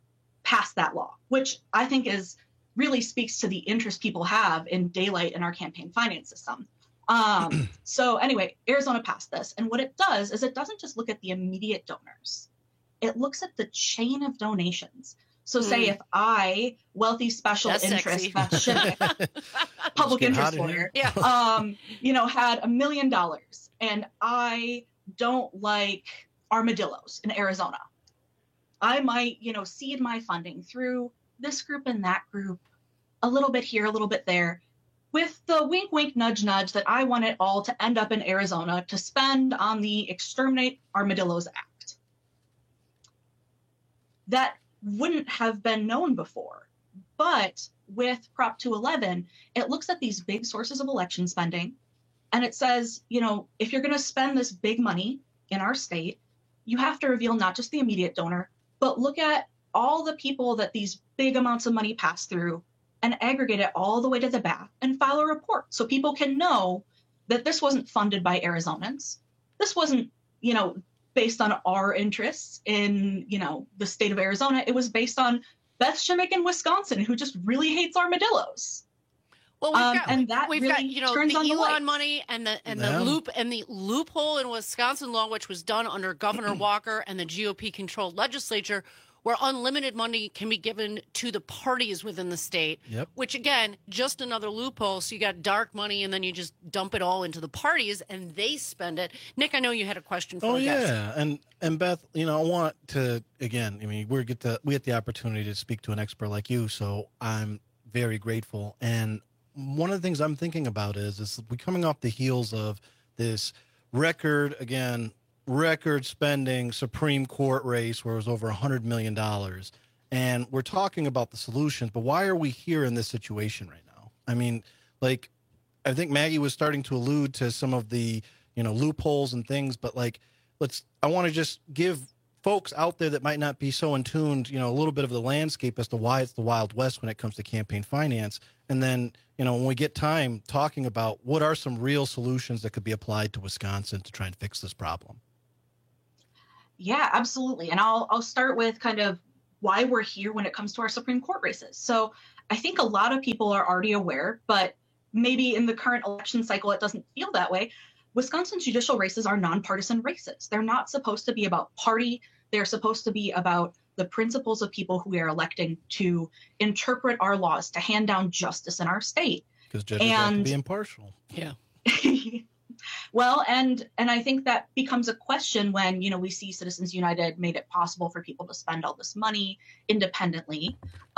passed that law, which I think really speaks to the interest people have in daylight in our campaign finance system. So anyway, Arizona passed this. And what it does is it doesn't just look at the immediate donors. It looks at the chain of donations. So say if I, wealthy special interest, public interest lawyer, had $1 million and I don't like armadillos in Arizona, I might, seed my funding through this group and that group, a little bit here, a little bit there, with the wink, wink, nudge, nudge that I want it all to end up in Arizona to spend on the Exterminate Armadillos Act. That wouldn't have been known before. But with Prop 211, it looks at these big sources of election spending, and it says, if you're going to spend this big money in our state, you have to reveal not just the immediate donor, but look at all the people that these big amounts of money pass through and aggregate it all the way to the back and file a report so people can know that this wasn't funded by Arizonans. This wasn't, based on our interests in, the state of Arizona. It was based on Beth Shimmick in Wisconsin, who just really hates armadillos. Well, we've got the Elon money and the loophole in Wisconsin law, which was done under Governor Walker and the GOP-controlled legislature, where unlimited money can be given to the parties within the state, which, again, just another loophole. So you got dark money, and then you just dump it all into the parties, and they spend it. Nick, I know you had a question for us. And Beth, I want to, again, we get the opportunity to speak to an expert like you, so I'm very grateful. And one of the things I'm thinking about is we're coming off the heels of this record spending Supreme Court race where it was over $100 million. And we're talking about the solutions, but why are we here in this situation right now? I think Maggie was starting to allude to some of the, loopholes and things, but I want to just give folks out there that might not be so in tune, a little bit of the landscape as to why it's the Wild West when it comes to campaign finance. And then, when we get time, talking about what are some real solutions that could be applied to Wisconsin to try and fix this problem. Yeah, absolutely. And I'll start with kind of why we're here when it comes to our Supreme Court races. So I think a lot of people are already aware, but maybe in the current election cycle, it doesn't feel that way. Wisconsin judicial races are nonpartisan races. They're not supposed to be about party. They're supposed to be about the principles of people who we are electing to interpret our laws, to hand down justice in our state. Because judges have to be impartial. Yeah. Well, and I think that becomes a question when, we see Citizens United made it possible for people to spend all this money independently.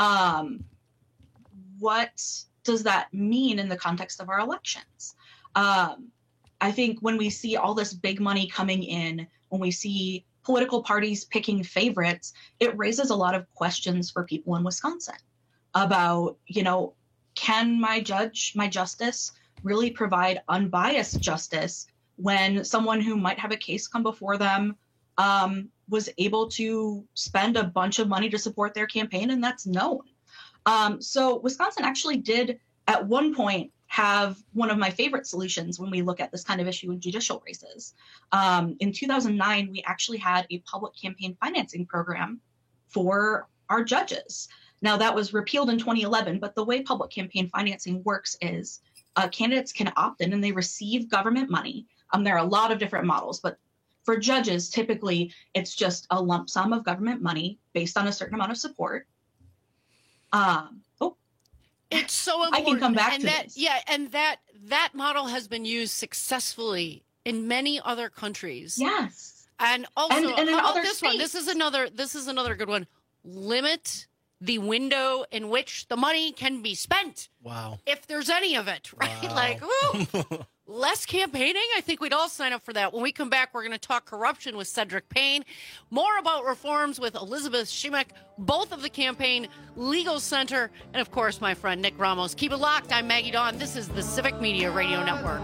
What does that mean in the context of our elections? I think when we see all this big money coming in, when we see political parties picking favorites, it raises a lot of questions for people in Wisconsin about, can my justice really provide unbiased justice when someone who might have a case come before them was able to spend a bunch of money to support their campaign, and that's known. So Wisconsin actually did at one point have one of my favorite solutions when we look at this kind of issue in judicial races. In 2009, we actually had a public campaign financing program for our judges. Now, that was repealed in 2011, but the way public campaign financing works is candidates can opt in and they receive government money. There are a lot of different models, but for judges, typically it's just a lump sum of government money based on a certain amount of support. It's so important. I can come back to this. Yeah, and that model has been used successfully in many other countries. Yes. And also, and in other this states. one? This is another good one. Limit the window in which the money can be spent. Wow. If there's any of it, right? Wow. Like, ooh, less campaigning. I think we'd all sign up for that. When we come back, we're going to talk corruption with Cedric Payne, more about reforms with Elizabeth Shimmick, both of the Campaign Legal Center, and of course, my friend Nick Ramos. Keep it locked. I'm Maggie Dawn. This is the Civic Media Radio Network.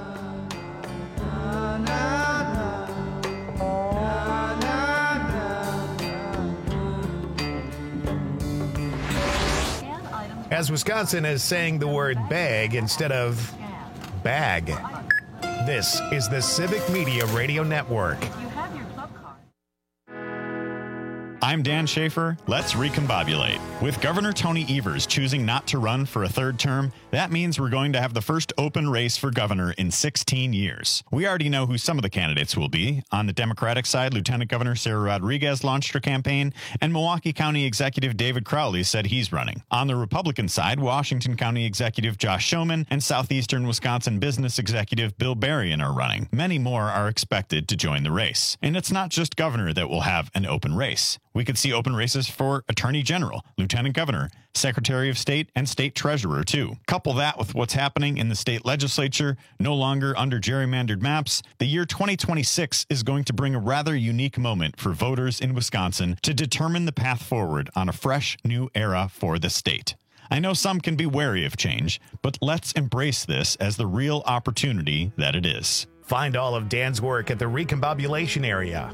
As Wisconsin is saying the word bag instead of bag. This is the Civic Media Radio Network. I'm Dan Schaefer. Let's recombobulate. With Governor Tony Evers choosing not to run for a third term, that means we're going to have the first open race for governor in 16 years. We already know who some of the candidates will be. On the Democratic side, Lieutenant Governor Sarah Rodriguez launched her campaign, and Milwaukee County Executive David Crowley said he's running. On the Republican side, Washington County Executive Josh Schoeman and Southeastern Wisconsin Business Executive Bill Berrien are running. Many more are expected to join the race. And it's not just governor that will have an open race. We could see open races for Attorney General, Lieutenant Governor, Secretary of State, and State Treasurer, too. Couple that with what's happening in the state legislature, no longer under gerrymandered maps, the year 2026 is going to bring a rather unique moment for voters in Wisconsin to determine the path forward on a fresh new era for the state. I know some can be wary of change, but let's embrace this as the real opportunity that it is. Find all of Dan's work at the Recombobulation area.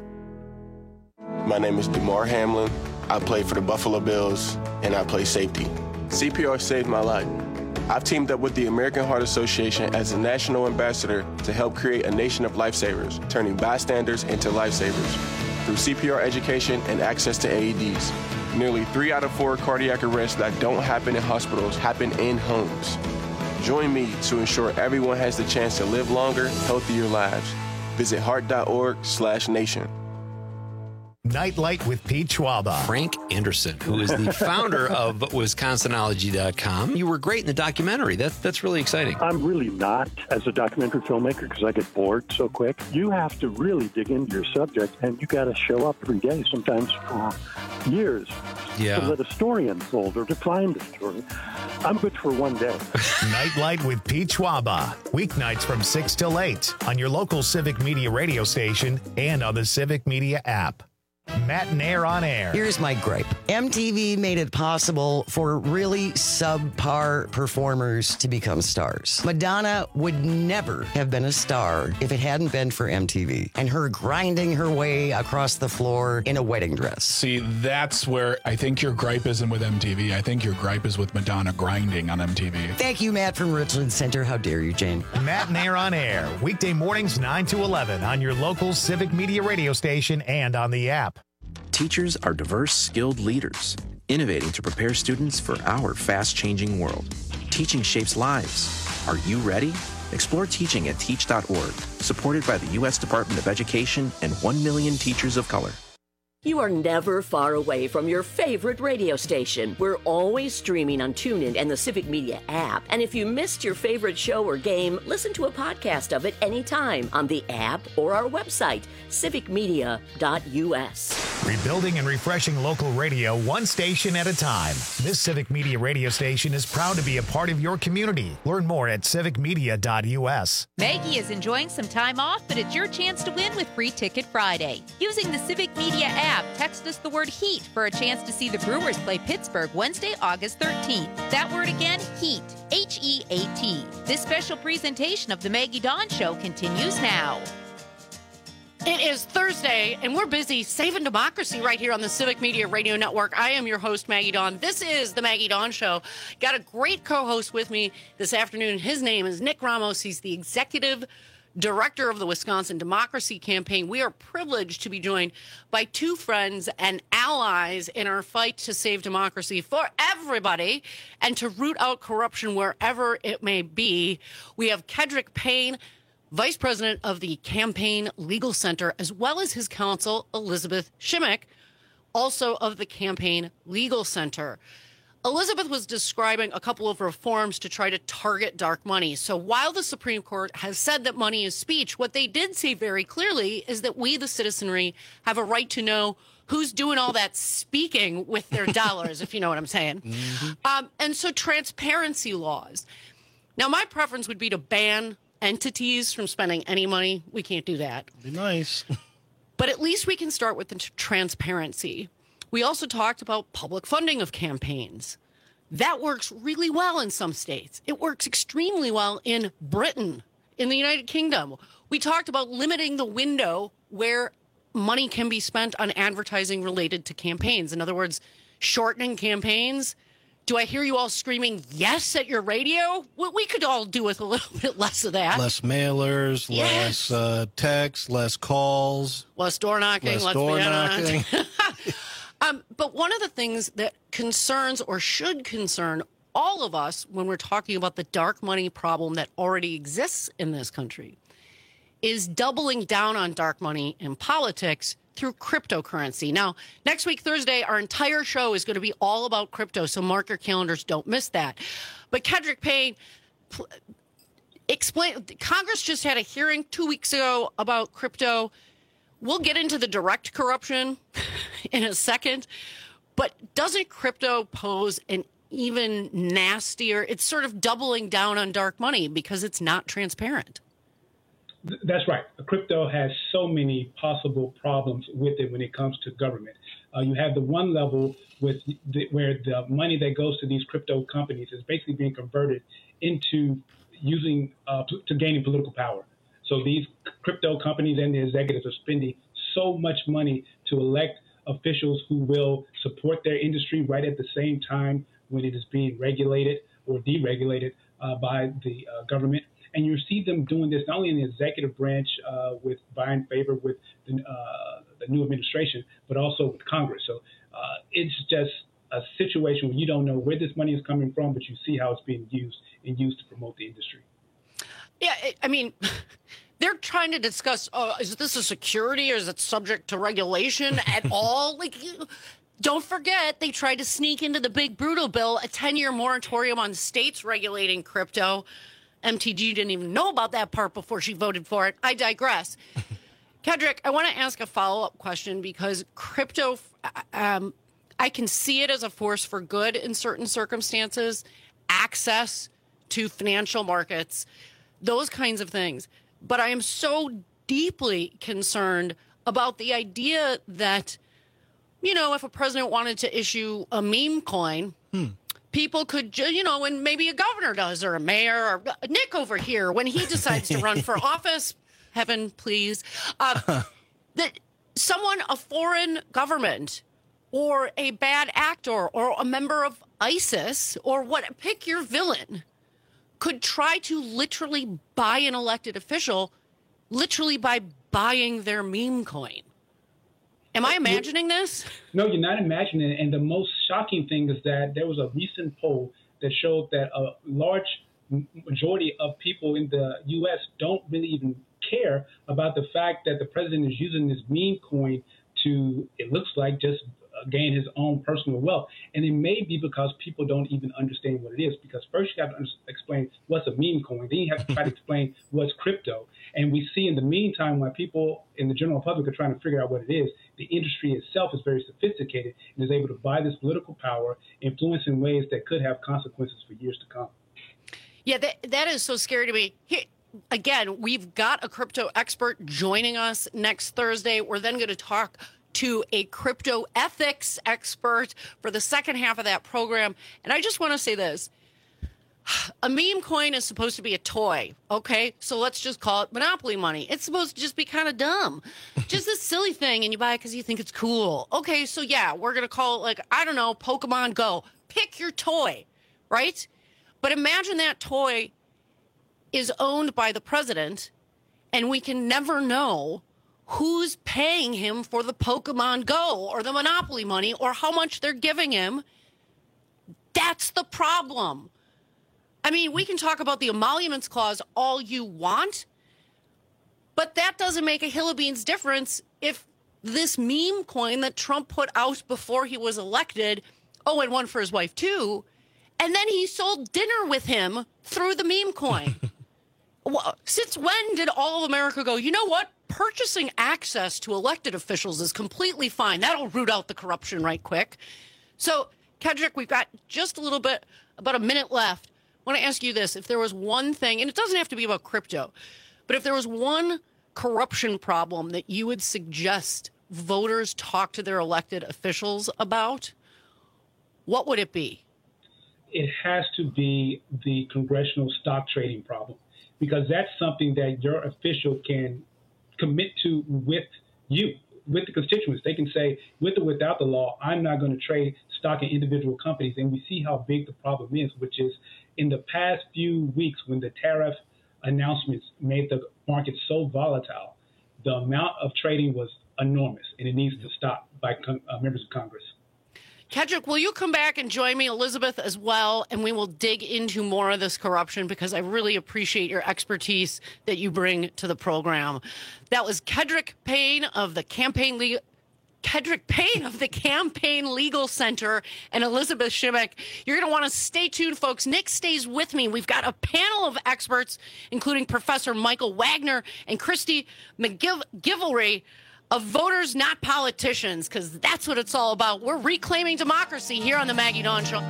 My name is DeMar Hamlin. I play for the Buffalo Bills, and I play safety. CPR saved my life. I've teamed up with the American Heart Association as a national ambassador to help create a nation of lifesavers, turning bystanders into lifesavers. Through CPR education and access to AEDs, nearly 3 out of 4 cardiac arrests that don't happen in hospitals happen in homes. Join me to ensure everyone has the chance to live longer, healthier lives. Visit heart.org/nation. Nightlight with Pete Schwaba. Frank Anderson, who is the founder of Wisconsinology.com. You were great in the documentary. That's really exciting. I'm really not as a documentary filmmaker because I get bored so quick. You have to really dig into your subject, and you got to show up every day, sometimes for years, to let a story unfold or to find a story. I'm good for one day. Nightlight with Pete Schwaba. Weeknights from 6 till 8 on your local Civic Media radio station and on the Civic Media app. Matinaire on Air. Here's my gripe. MTV made it possible for really subpar performers to become stars. Madonna would never have been a star if it hadn't been for MTV and her grinding her way across the floor in a wedding dress. See, that's where I think your gripe isn't with MTV. I think your gripe is with Madonna grinding on MTV. Thank you, Matt from Richland Center. How dare you, Jane? Matinaire on Air. Weekday mornings 9 to 11 on your local Civic Media radio station and on the app. Teachers are diverse, skilled leaders, innovating to prepare students for our fast-changing world. Teaching shapes lives. Are you ready? Explore teaching at teach.org, supported by the U.S. Department of Education and 1 million teachers of color. You are never far away from your favorite radio station. We're always streaming on TuneIn and the Civic Media app. And if you missed your favorite show or game, listen to a podcast of it anytime on the app or our website, civicmedia.us. Rebuilding and refreshing local radio one station at a time. This Civic Media radio station is proud to be a part of your community. Learn more at civicmedia.us. Maggie is enjoying some time off, but it's your chance to win with Free Ticket Friday. Using the Civic Media app, text us the word HEAT for a chance to see the Brewers play Pittsburgh Wednesday, August 13th. That word again, HEAT, H-E-A-T. This special presentation of the Maggie Dawn Show continues now. It is Thursday, and we're busy saving democracy right here on the Civic Media Radio Network. I am your host, Maggie Dawn. This is the Maggie Dawn Show. Got a great co-host with me this afternoon. His name is Nick Ramos. He's the executive director of the Wisconsin Democracy Campaign. We are privileged to be joined by two friends and allies in our fight to save democracy for everybody and to root out corruption wherever it may be. We have Kedrick Payne, Vice President of the Campaign Legal Center, as well as his counsel, Elizabeth Shimmick, also of the Campaign Legal Center. Elizabeth was describing a couple of reforms to try to target dark money. So while the Supreme Court has said that money is speech, what they did say very clearly is that we, the citizenry, have a right to know who's doing all that speaking with their dollars, if you know what I'm saying. Mm-hmm. And so transparency laws. Now, my preference would be to ban entities from spending any money. We can't do that. Be nice. But at least we can start with the transparency. We also talked about public funding of campaigns. That works really well in some states. It works extremely well in Britain, in the United Kingdom. We talked about limiting the window where money can be spent on advertising related to campaigns. In other words, shortening campaigns. Do I hear you all screaming yes at your radio? Well, we could all do with a little bit less of that. Less mailers, yes. Less texts, less calls. Less door knocking. Less door knocking. But one of the things that concerns or should concern all of us when we're talking about the dark money problem that already exists in this country is doubling down on dark money in politics through cryptocurrency. Now, next week, Thursday, our entire show is going to be all about crypto, so mark your calendars. Don't miss that. But Kedrick Payne, explain. Congress just had a hearing 2 weeks ago about crypto. We'll get into the direct corruption in a second, but doesn't crypto pose an even nastier? It's sort of doubling down on dark money because it's not transparent. That's right. Crypto has so many possible problems with it when it comes to government. You have the one level with where the money that goes to these crypto companies is basically being converted into using to gaining political power. So these crypto companies and the executives are spending so much money to elect officials who will support their industry right at the same time when it is being regulated or deregulated by the government. And you see them doing this not only in the executive branch with buying favor with the new administration, but also with Congress. So it's just a situation where you don't know where this money is coming from, but you see how it's being used and used to promote the industry. Yeah, I mean, they're trying to discuss, is this a security or is it subject to regulation at all? Like, don't forget, they tried to sneak into the big brutal bill a 10-year moratorium on states regulating crypto. MTG didn't even know about that part before she voted for it. I digress. Kedrick, I want to ask a follow-up question because crypto, I can see it as a force for good in certain circumstances, access to financial markets, those kinds of things. But I am so deeply concerned about the idea that, you know, if a president wanted to issue a meme coin, people could, you know, when maybe a governor does or a mayor or Nick over here, when he decides to run for office, heaven, please, that someone, a foreign government or a bad actor or a member of ISIS or what, pick your villain, could try to literally buy an elected official literally by buying their meme coin. Am I imagining this? No, you're not imagining it. And the most shocking thing is that there was a recent poll that showed that a large majority of people in the U.S. don't really even care about the fact that the president is using this meme coin to, it looks like, just gain his own personal wealth. And it may be because people don't even understand what it is. Because first you have to explain what's a meme coin. Then you have to try to explain what's crypto. And we see in the meantime, when people in the general public are trying to figure out what it is, the industry itself is very sophisticated and is able to buy this political power, influence in ways that could have consequences for years to come. Yeah, that is so scary to me. Here, again, we've got a crypto expert joining us next Thursday. We're then going to talk to a crypto ethics expert for the second half of that program. And I just want to say this. A meme coin is supposed to be a toy, okay? So let's just call it Monopoly money. It's supposed to just be kind of dumb. Just this silly thing, and you buy it because you think it's cool. Okay, so yeah, we're going to call it, like, I don't know, Pokemon Go. Pick your toy, right? But imagine that toy is owned by the president, and we can never know who's paying him for the Pokemon Go or the Monopoly money or how much they're giving him. That's the problem. I mean, we can talk about the emoluments clause all you want, but that doesn't make a hill of beans difference if this meme coin that Trump put out before he was elected, oh, and one for his wife too, and then he sold dinner with him through the meme coin. Since when did all of America go, you know what? Purchasing access to elected officials is completely fine. That'll root out the corruption right quick. So, Kedrick, we've got just a little bit, about a minute left. I want to ask you this. If there was one thing, and it doesn't have to be about crypto, but if there was one corruption problem that you would suggest voters talk to their elected officials about, what would it be? It has to be the congressional stock trading problem, because that's something that your official can commit to with you, with the constituents. They can say, with or without the law, I'm not going to trade stock in individual companies. And we see how big the problem is, which is in the past few weeks when the tariff announcements made the market so volatile, the amount of trading was enormous, and it needs to stop by members of Congress. Kedrick, will you come back and join me, Elizabeth, as well, and we will dig into more of this corruption because I really appreciate your expertise that you bring to the program. That was Kedrick Payne of the Campaign Legal Center and Elizabeth Shimmick. You're going to want to stay tuned, folks. Nick stays with me. We've got a panel of experts, including Professor Michael Wagner and Christy McGivelry of Voters Not Politicians, because that's what it's all about. We're reclaiming democracy here on the Maggie Dawn Show.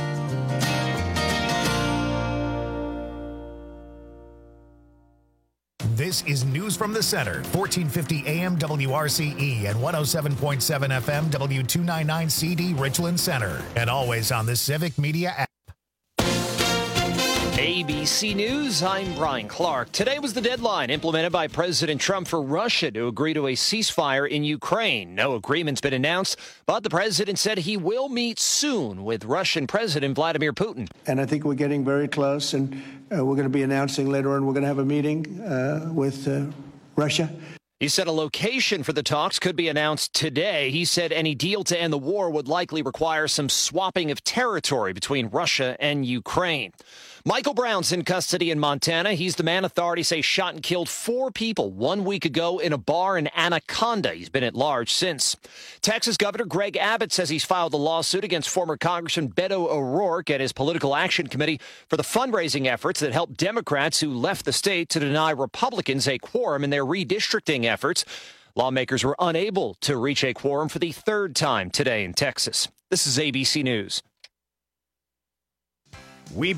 This is News from the Center, 1450 AM WRCE and 107.7 FM W299CD Richland Center, and always on the Civic Media app. ABC News, I'm Brian Clark. Today was the deadline implemented by President Trump for Russia to agree to a ceasefire in Ukraine. No agreement's been announced, but the president said he will meet soon with Russian President Vladimir Putin. And I think we're getting very close, and we're going to be announcing later on we're going to have a meeting with Russia. He said a location for the talks could be announced today. He said any deal to end the war would likely require some swapping of territory between Russia and Ukraine. Michael Brown's in custody in Montana. He's the man authorities say shot and killed 4 people 1 week ago in a bar in Anaconda. He's been at large since. Texas Governor Greg Abbott says he's filed a lawsuit against former Congressman Beto O'Rourke and his Political Action Committee for the fundraising efforts that helped Democrats who left the state to deny Republicans a quorum in their redistricting efforts. Lawmakers were unable to reach a quorum for the 3rd time today in Texas. This is ABC News.